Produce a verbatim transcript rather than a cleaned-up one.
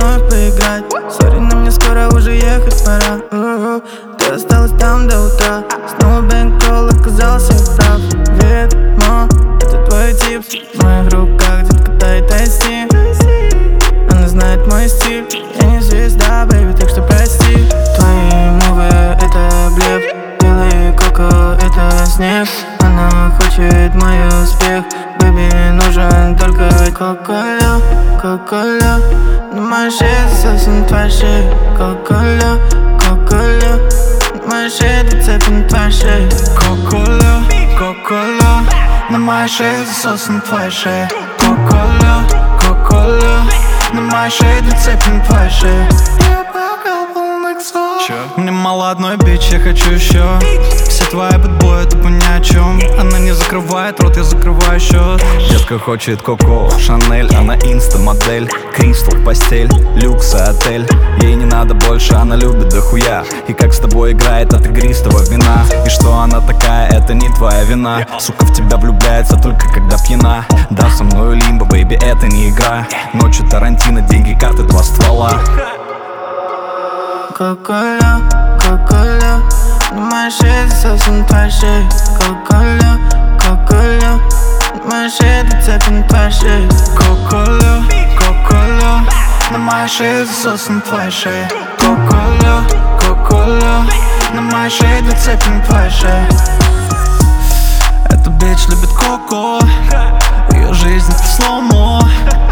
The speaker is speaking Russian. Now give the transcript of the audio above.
вновь поиграть. Сори, но мне скоро уже ехать пора. У-у-у. Ты осталась там до утра. Снова бэнкролл, оказался прав. Ведьма, это твой тип. В моих руках, детка, дай тайси. Она знает мой стиль. Я не звезда, бэйби, так что прости. Твои мувы, это блеф. Белый коко, это снег. Она хочет мой успех. Бэйби, нужен только кока-кола, кока-кола. На моей шее засосен твоя шея. Кока-кола, кока-кола. На моей шее ты цепи на твоей шее. Кока-кола, кока-кола. На моей шее засосан твоя шея. Кока-кола, кока-кола. На моей шее ты цепи на твоей шее. Мне мало одной бич, я хочу еще. Все твои бэтбои тупо ни о чем. Она не закрывает рот, я закрываю счет. Детка хочет Коко, Шанель, она инста-модель. Кристал, постель, люкс, отель. Ей не надо больше, она любит дохуя. И как с тобой играет от игристого вина. И что она такая, это не твоя вина. Сука в тебя влюбляется только когда пьяна. Да, со мною лимбо, бэйби, это не игра. Ночью Тарантино, деньги, карты, два ствола. Кока-кола, кока-кола. На моей шее засосен твоя шея. Кока-кола, кока-кола. На моей шее ты цепи на твоей шее. Кока-кола, кока-кола. На моей шее засосан твоя шея. Кока-кола, кока-кола. На моей шее ты цепи на твоей шее. Эта бич любит коко. Ее жизнь это слоумо.